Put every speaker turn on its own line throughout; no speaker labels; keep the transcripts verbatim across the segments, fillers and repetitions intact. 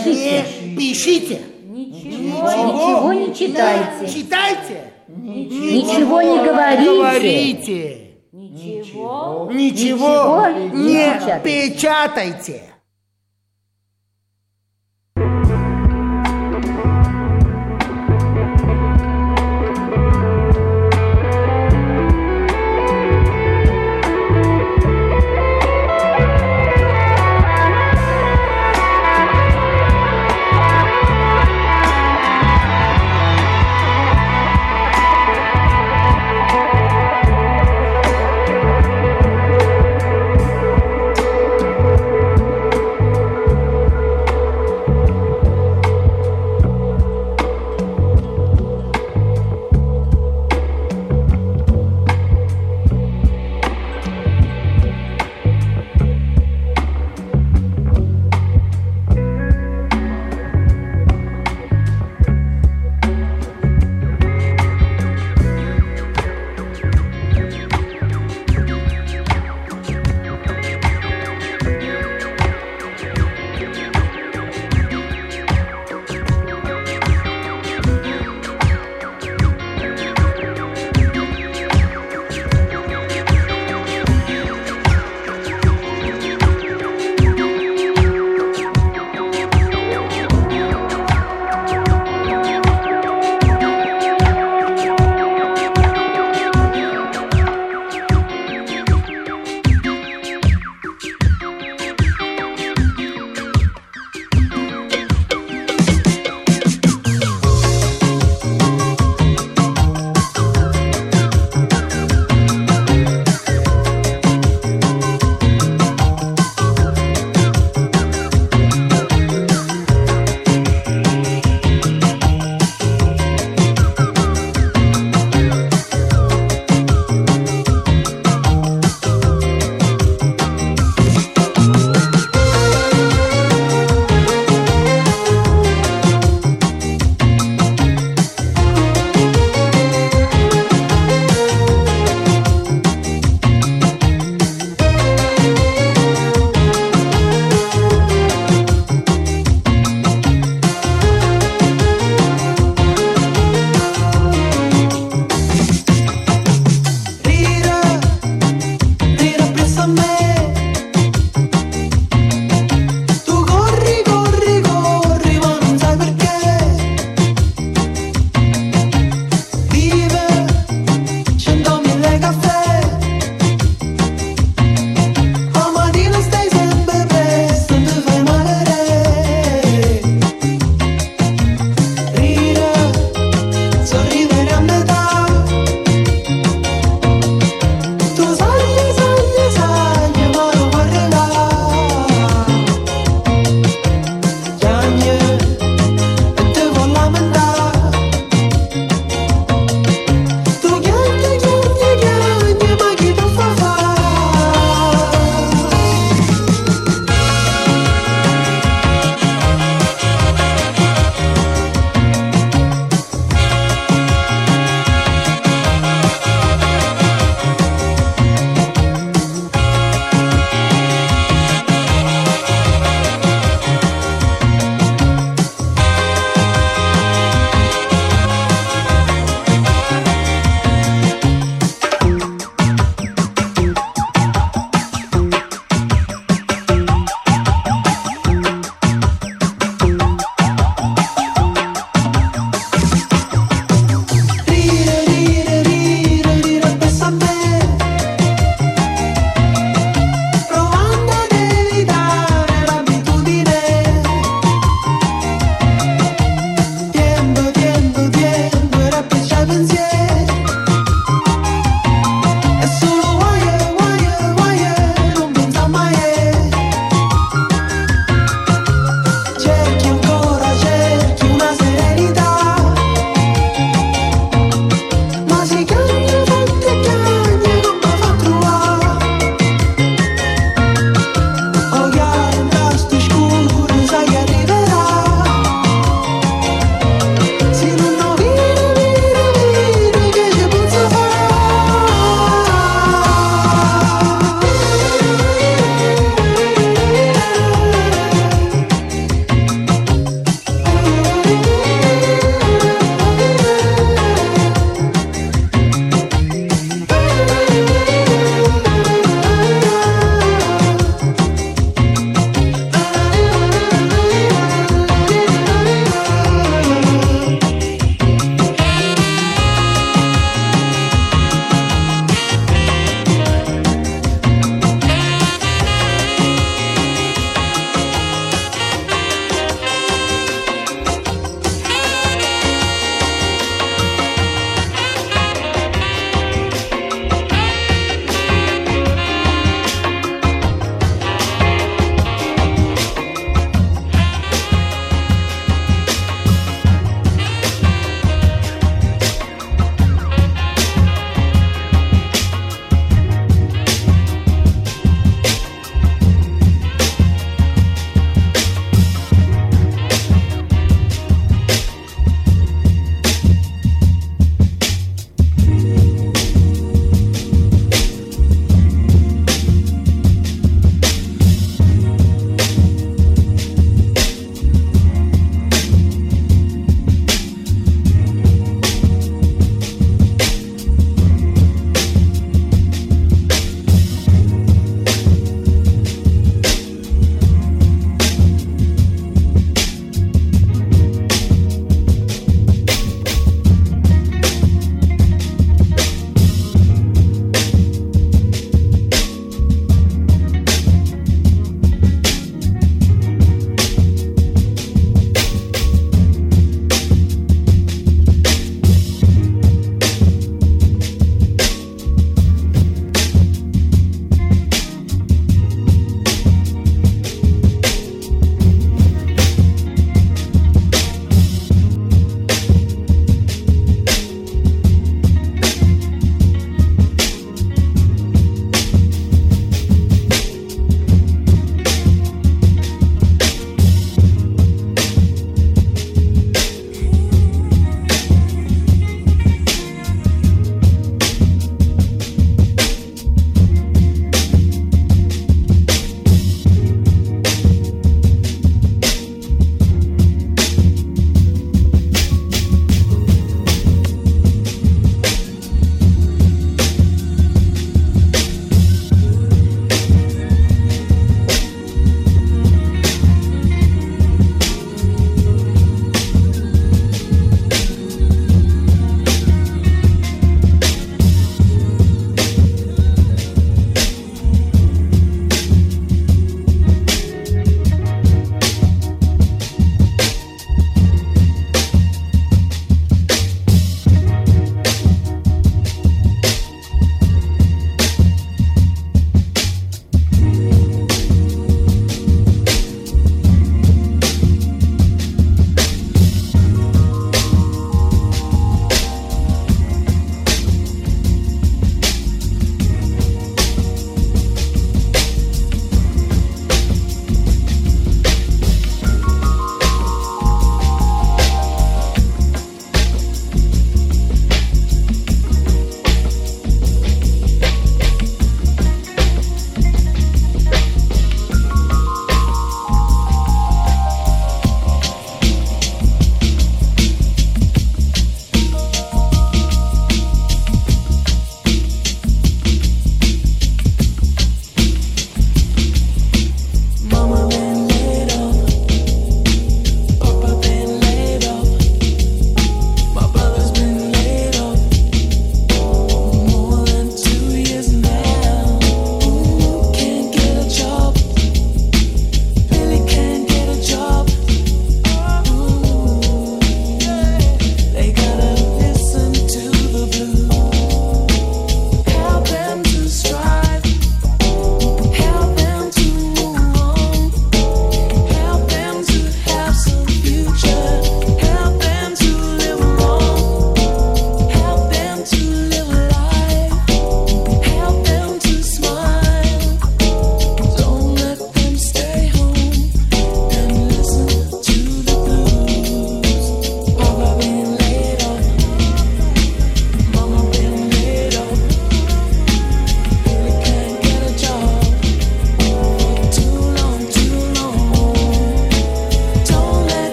пишите.
Не пишите.
Ничего, ничего не читайте.
Читайте.
Ничего не говорите.
Говорите.
Ничего,
Ничего
не
не
печатайте.
печатайте.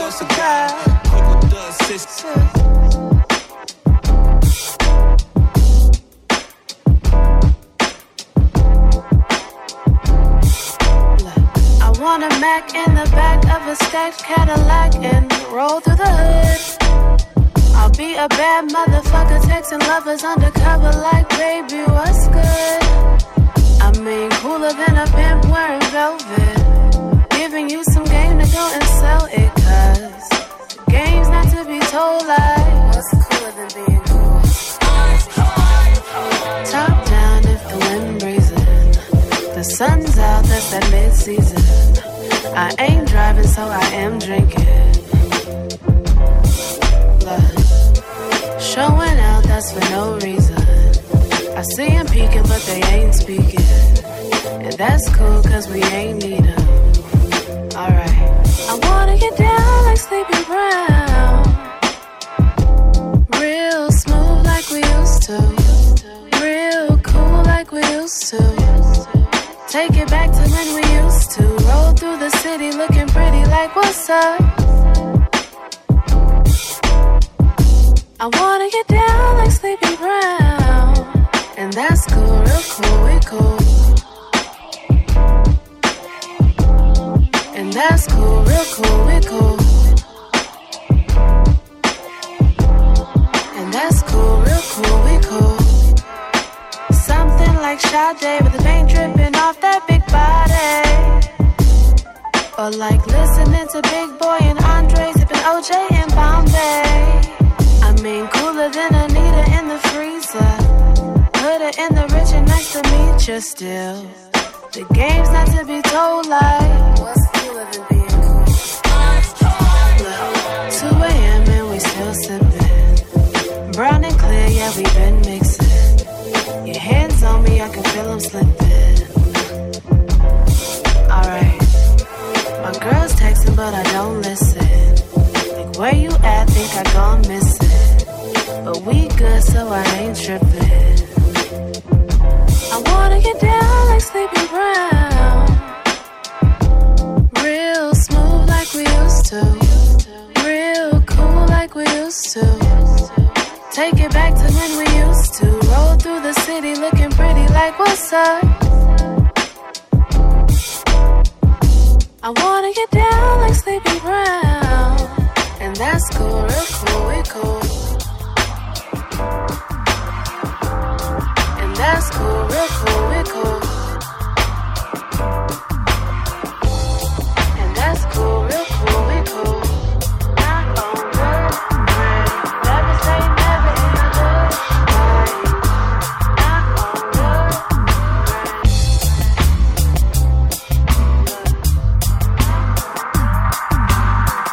lost a guy. Coco does sis.
I want a Mac in the back of a stacked Cadillac and roll through the hood. I'll be a bad motherfucker texting lovers undercover like, baby, what's good? I mean, cooler than a pimp wearing velvet. Giving you some game to go and sell it, cause the game's not to be told like, what's cooler than being cool? Top down if the wind breezing. The sun's out, that's that mid-season. I ain't driving, so I am drinking. Love. Showing out, that's for no reason. I see them peeking, but they ain't speaking. And that's cool, cause we ain't need them. Alright. I wanna get down like Sleepy Brown. Real smooth like we used to. Real cool like we used to. Take it back to when we used to. Roll through the city looking pretty like what's up? I wanna get down like Sleepy Brown. And that's cool, real cool, we cool. And that's cool, real cool, we cool. And that's cool, real cool, we cool. Something like Sade with the paint dripping off that big body. Or like listening to Big Boy and Andre sipping O J in Bombay. I mean, cooler than Anita in the freezer. Put her in the rich and nice to meet you still. The game's not to be told like, what's cooler than being cool? Look, two a.m. and we still sipping. Brown and clear, yeah, we been mixing. Your hands on me, I can feel them slipping. Alright. My girl's texting, but I don't listen. Like, where you at? Think I gone missing. But we good, so I ain't tripping. I wanna get down like Sleepy Brown. Real smooth like we used to. Real cool like we used to. Take it back to when we used to. Roll through the city looking pretty like what's up? I wanna get down like Sleepy Brown. And that's cool, real cool, we cool. And that's cool, real cool, we cool. And that's cool, real cool, we cool. Knock on wood, rain. Never say never in a good way. Knock on wood, rain.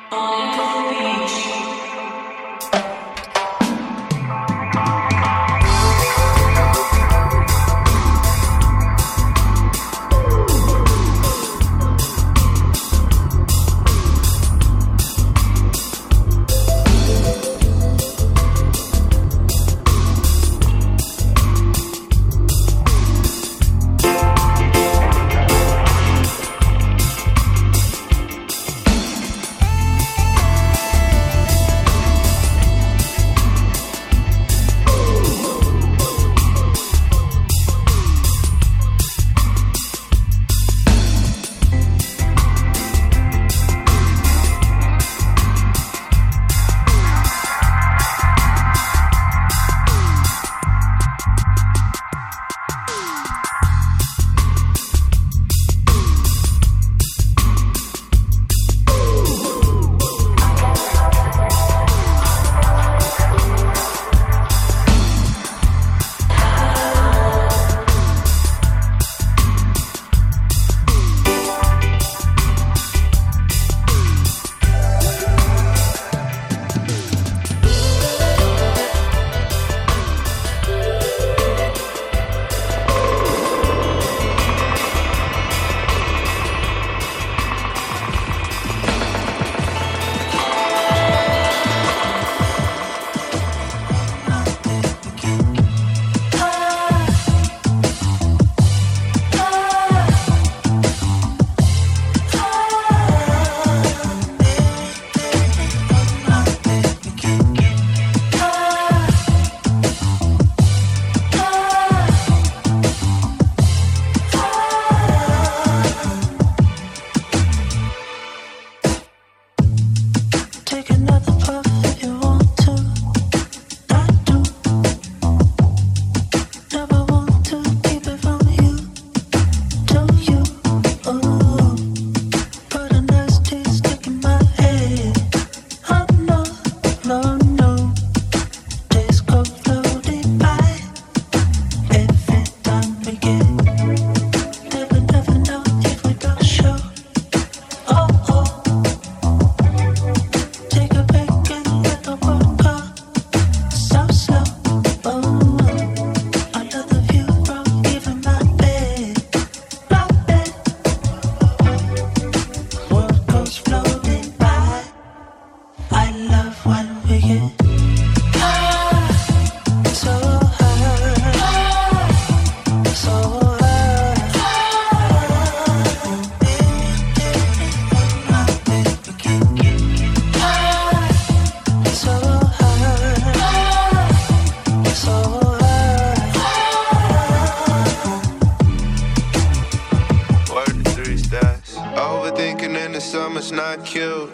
summer's not cute,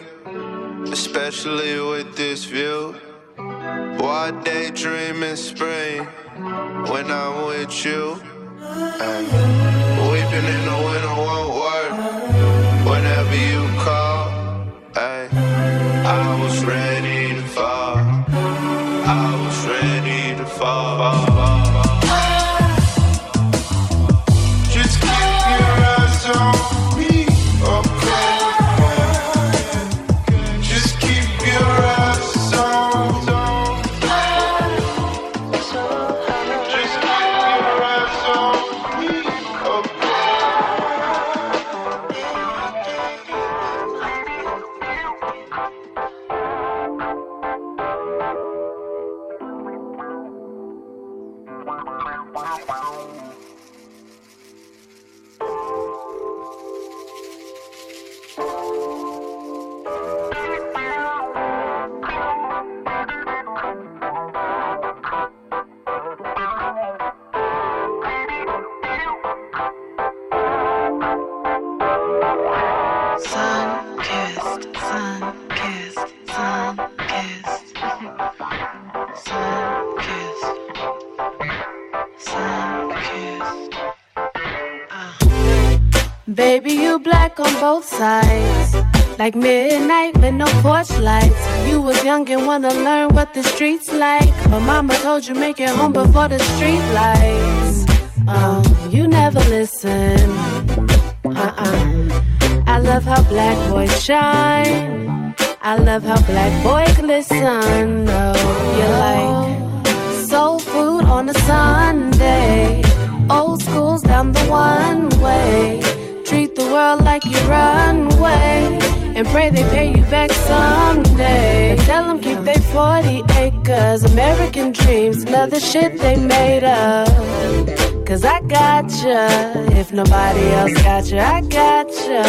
especially with this view. Why daydream in spring when I'm with you? Ay. Weeping in the winter won't work whenever you call. Ay. I was ready to fall. I was ready to fall. Just keep your eyes on me, okay? Just keep your eyes on me. Just keep your eyes on me, okay?
Sun-kissed, sun-kissed, sun-kissed, sun-kissed, sun-kissed. Uh. Baby, you black on both sides, like midnight with no porch lights. You was young and wanna learn what the streets like, but mama told you make it home before the street lights. Um, you never listen. Uh-uh. I love how black boys shine. I love how black boy glisten. Oh, you like soul food on a Sunday. Old school's down the one way. Treat the world like your runway, and pray they pay you back someday. And tell them keep they forty acres. American dreams, love the shit they made up. Cause I gotcha, if nobody else gotcha, I gotcha.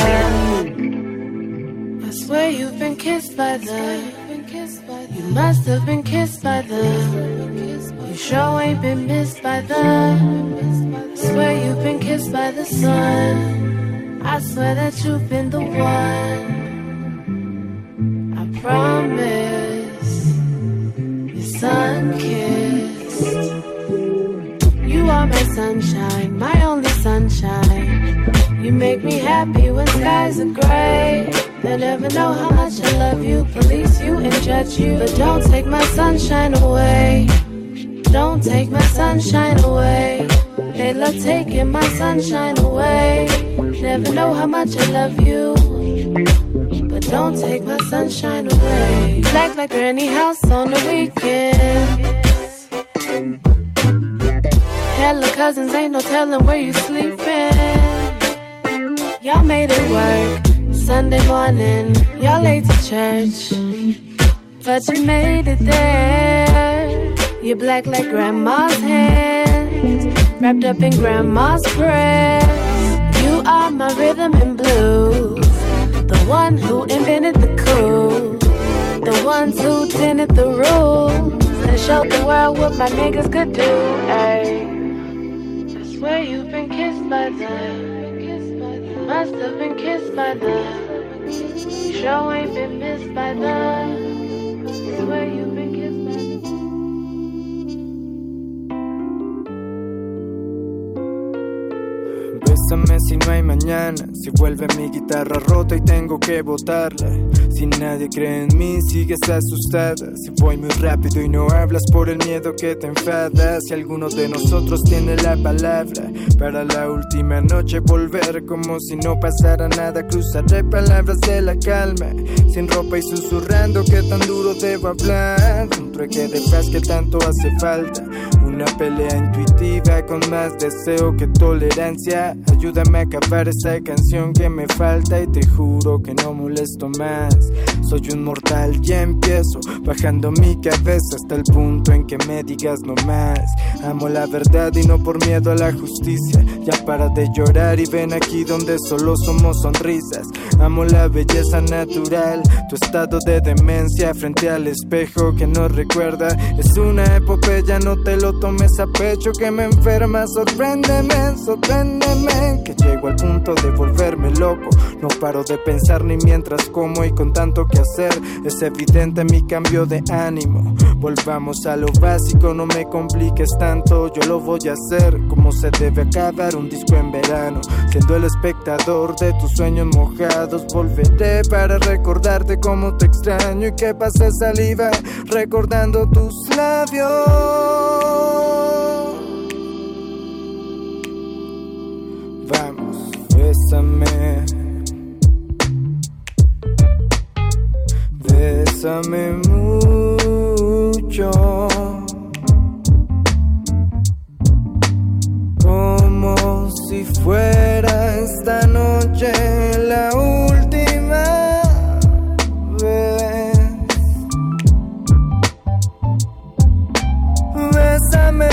I swear you've been kissed by the, you must have been kissed by the, you sure ain't been missed by the, I swear you've been kissed by the sun. I swear that you've been the one. I promise, you're sun-kissed. You are my sunshine, my only sunshine. You make me happy when skies are gray. They'll never know how much I love you, police you and judge you. But don't take my sunshine away. Don't take my sunshine away. They love taking my sunshine away. Never know how much I love you, but don't take my sunshine away. Like like Granny house on the weekend. Hella cousins, ain't no telling where you sleeping. Y'all made it work. Sunday morning, y'all late to church, but you made it there. You're black like grandma's hands, wrapped up in grandma's prayers. You are my rhythm and blues, the one who invented the cool, the ones who tinted the rules and showed the world what my niggas could do. Ay. I swear you've been kissed by the, you must have been kissed by the, you sure ain't been missed by the, I swear you've been kissed by the.
Bésame si no hay mañana, si vuelve mi guitarra rota y tengo que botarla. Si nadie cree en mí, sigues asustada. Si voy muy rápido y no hablas por el miedo que te enfada. Si alguno de nosotros tiene la palabra para la última noche volver como si no pasara nada. Cruzaré palabras de la calma, sin ropa y susurrando que tan duro debo hablar. Un trueque de paz que tanto hace falta. Una pelea intuitiva con más deseo que tolerancia. Ayúdame a acabar esa canción que me falta y te juro que no molesto más. Soy un mortal y empiezo bajando mi cabeza hasta el punto en que me digas no más. Amo la verdad y no por miedo a la justicia. Ya para de llorar y ven aquí donde solo somos sonrisas. Amo la belleza natural, tu estado de demencia frente al espejo que no recuerda. Es una epopeya, no te lo tomes a pecho que me enferma. Sorpréndeme, sorpréndeme, que llego al punto de volverme loco. No paro de pensar ni mientras como y con tanto que hacer es evidente mi cambio de ánimo. Volvamos a lo básico, no me compliques tanto. Yo lo voy a hacer como se debe acabar un disco en verano. Siendo el espectador de tus sueños mojados, volveré para recordarte cómo te extraño y que pasé saliva recordando tus labios. Vamos, bésame, bésame mucho, como si fuera esta noche la última vez. Bésame.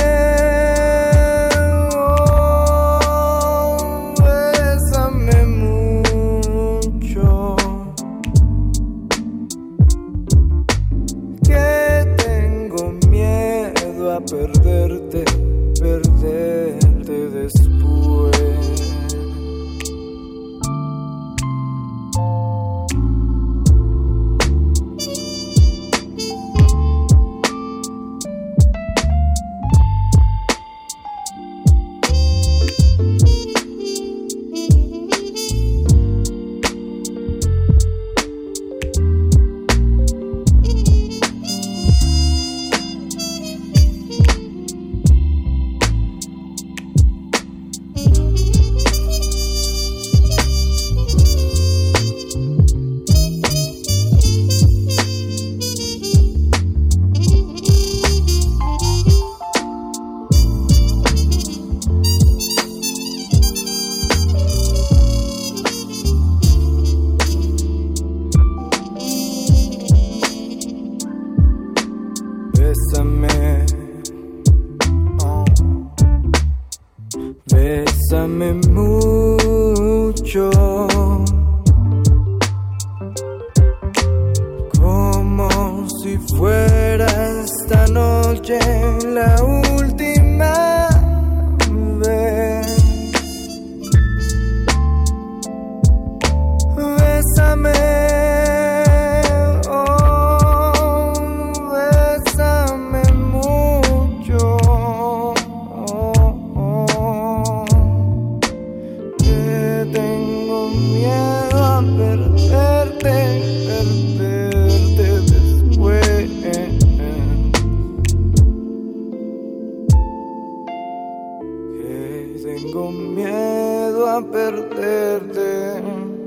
Bésame mucho, como si fuera esta noche la última vez. Bésame, oh, bésame mucho, oh, oh, que tengo miedo a perderte, perderte después. Que tengo miedo a perderte.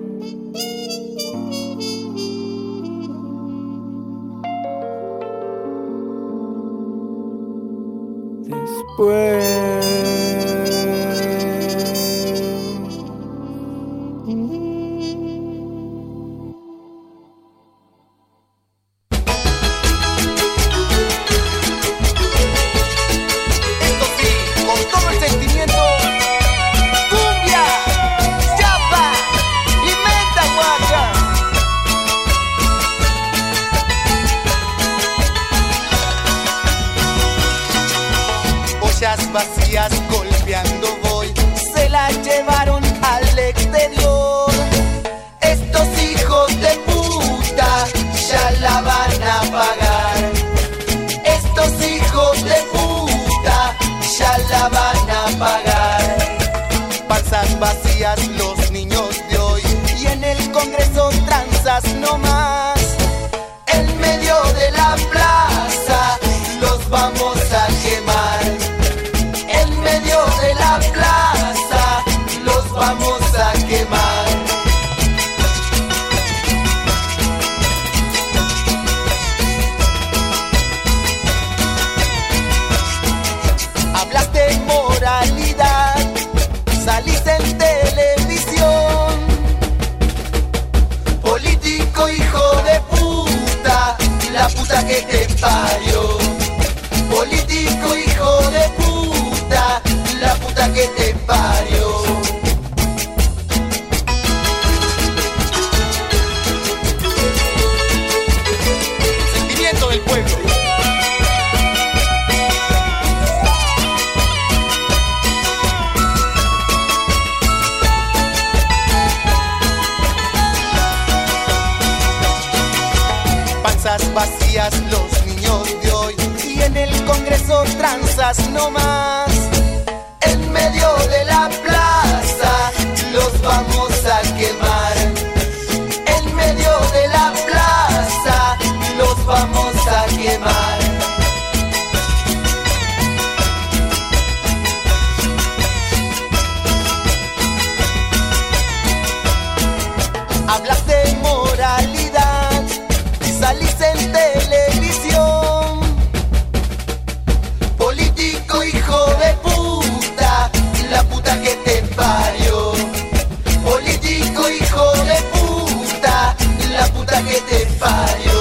Después.
Esto sí, con todo el sentimiento, cumbia, chapa y menta guacha. Ollas vacías golpeando voy, se la llevaron al exterior. Estos hijos de puta ya la van a pagar. Estos hijos de puta ya la van a pagar. Panzas vacías los niños de hoy y en el Congreso tranzas no más. En medio de la plaza los vamos a quemar. En medio de la plaza los vamos a quemar. Hablas de moralidad, salís en televisión. Político hijo de puta, la puta que te parió. Político hijo de puta, la puta que te parió. Sentimiento del pueblo. Panzas vacías los niños de hoy y en el Congreso tranzas no más. En medio de la plaza los vamos a quemar. En medio de la plaza los vamos a quemar. Hablas de moralidad, salís en televisión. Político hijo de puta, la puta que te parió. Político hijo de puta, la puta que te parió.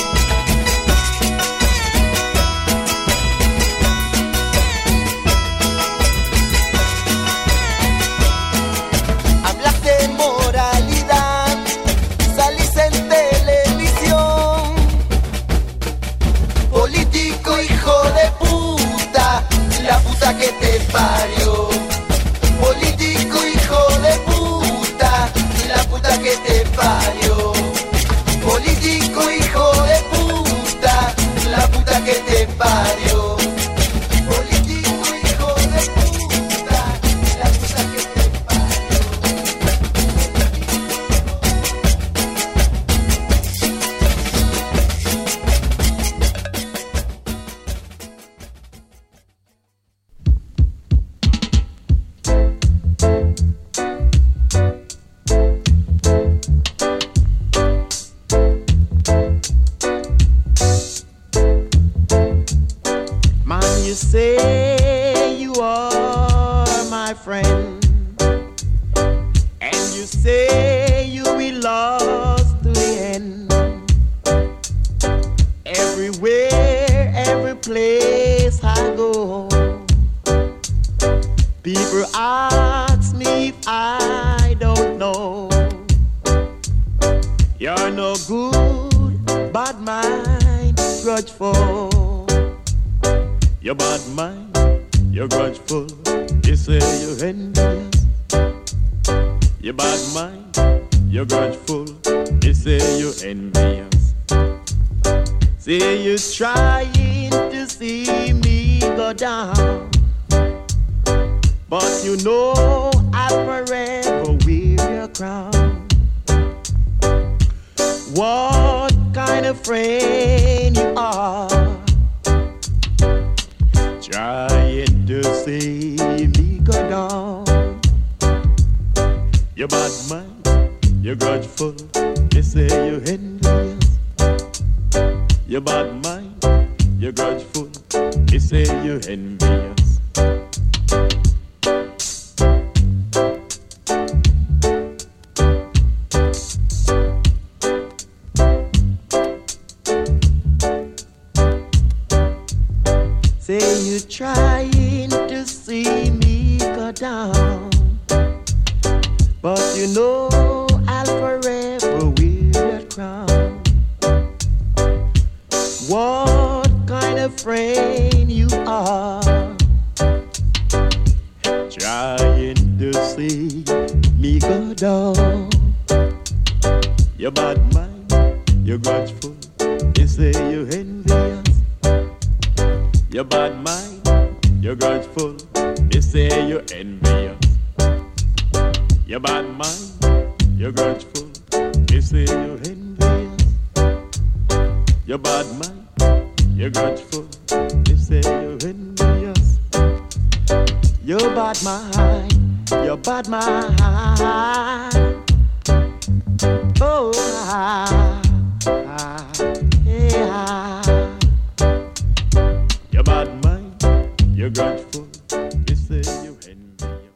Hablas de moralidad, salís en televisión. Político hijo de puta, la puta que te parió. Político hijo de puta, la puta que te parió. Político hijo
good, bad mind, grudgeful. Your bad mind, you're grudgeful. You say you're envious. Your bad mind, you're grudgeful. You say you're envious. Say you're trying to see me go down, but you know I'll forever wear your crown. What kind of friend you are, trying to see me go down. Your bad mind, you're grudgeful. You say you're envious. Your bad mind, you're grudgeful. You say you're envious. Say you're trying to see me go down, but you know I'll forever wear that crown. What kind of friend you are, trying to see me go down. Your bad mind, you're grudgeful. You say you're envious. Your bad mind, you're grudgeful. You say you're envious. Your bad mind, you're grudgeful. You say you're envious. Your bad mind, you're grudgeful. You say you're envious. Your bad mind, your bad mind. Oh, ah, ah, yeah. Your bad mind, you're grudgeful. You say you're envious.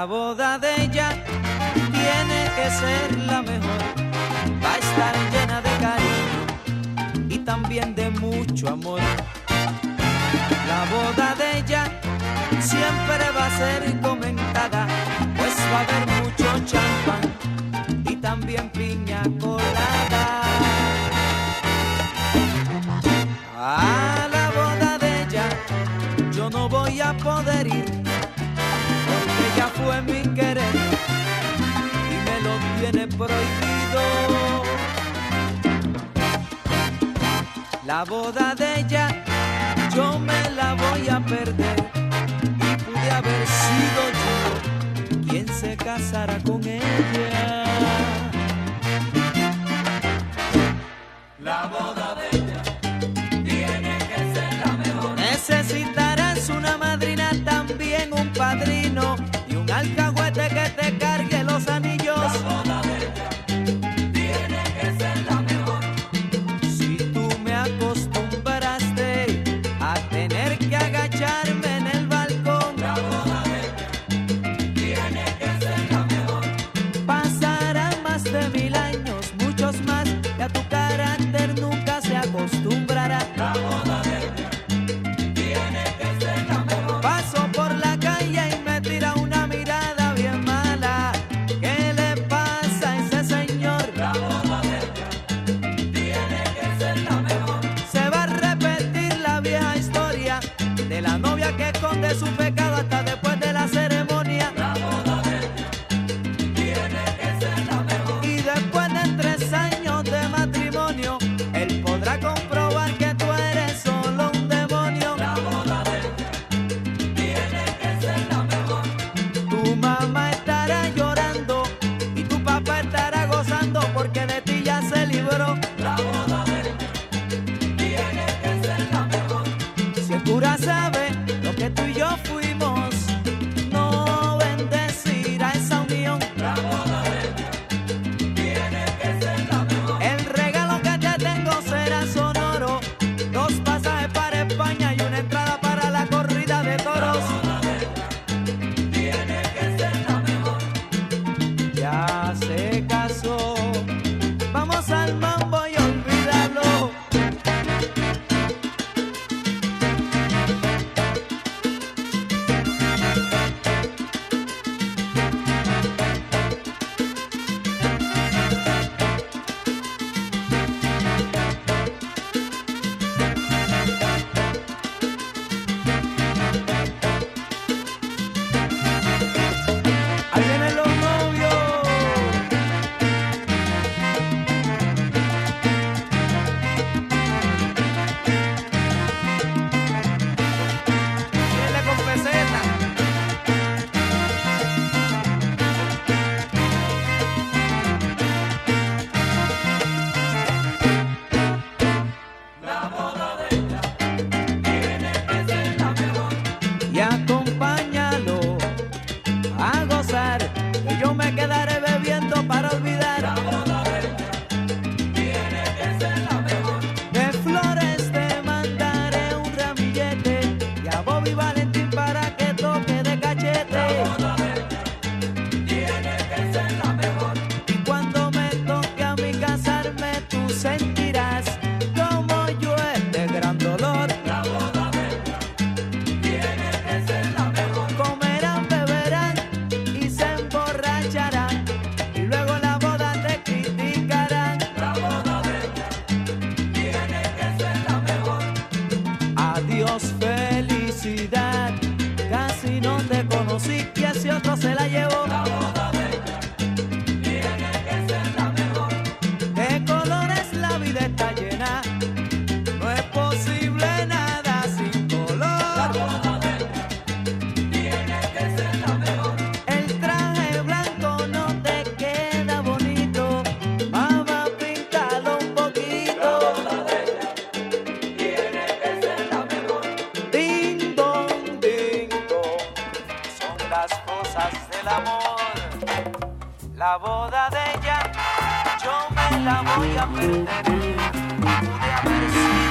La boda de ella tiene que ser la mejor, va a estar llena de cariño y también de mucho amor. La boda de ella siempre va a ser comentada, pues va a haber mucho champán y también piña colada. A la boda de ella yo no voy a poder ir, porque ella fue mi querer y me lo tiene prohibido. La boda de ella yo me la voy a perder y pude haber sido yo quien se casara con ella. La boda de ella tiene que ser la mejor. Necesitarás una madrina, también un padrino y un alcahuete que te cargue los anillos. La boda de ella tiene que ser la mejor. Si tú me acostumbraste a tener que agacharme en el balcón, la boda de ella tiene que ser la mejor. Pasarán más de mil años, muchos más, y a tu carácter nunca se acostumbrará. La boda de ella tiene que ser la mejor. Paso por la calle y me tira una mirada bien mala. ¿Qué le pasa a ese señor? La boda de ella tiene que ser la mejor. Se va a repetir la vieja historia de la novia que esconde su pecado hasta después de la ceremonia. La boda de ella tiene que ser la mejor. Y después de tres años de matrimonio, él podrá comprobar que tú eres solo un demonio. La boda de ella tiene que ser la mejor. Tu mamá estará llorando y tu papá estará gozando porque de ti ya se libró. La boda de ella tiene que ser la mejor. Si el cura sabe lo que tú y yo fuimos, no bendecirá esa unión. La boda de ella tiene que ser la mejor. El regalo que te tengo será sonoro, dos pasajes para España y una entrada para la corrida de toros. La boda de ella tiene que ser la mejor. Ya se casó, vamos al mambo y olvídalo. Ahí vienen los novios. Viene con peseta. La boda de ella tiene que ser la mejor. Y acompáñalo a gozar, que yo me quedaré bebiendo para olvidar. La boda de ella tiene que ser la mejor. De flores te mandaré un ramillete y a Bobby Valentín para que toque de cachete. La boda de ella tiene que ser la mejor. Y cuando me toque a mí casarme, tú sentirás como yo este gran dolor. La boda de ella tiene que ser la mejor. Comerán, beberán y se emborracharán y luego la boda te criticarán. La boda de ella tiene que ser la mejor. Adiós, felicidad, casi no te conocí y ese otro se la llevó. La boda de ella tiene que ser la mejor. De colores la vida está llena, no es posible nada sin color. La boda de ella tiene que ser la mejor. El traje blanco no te queda bonito, mamá, píntalo un poquito. La boda de ella tiene que ser la mejor. Ding dong, ding dong, son las cosas del amor. La boda de ella yo me la voy a perder. Pude haber sido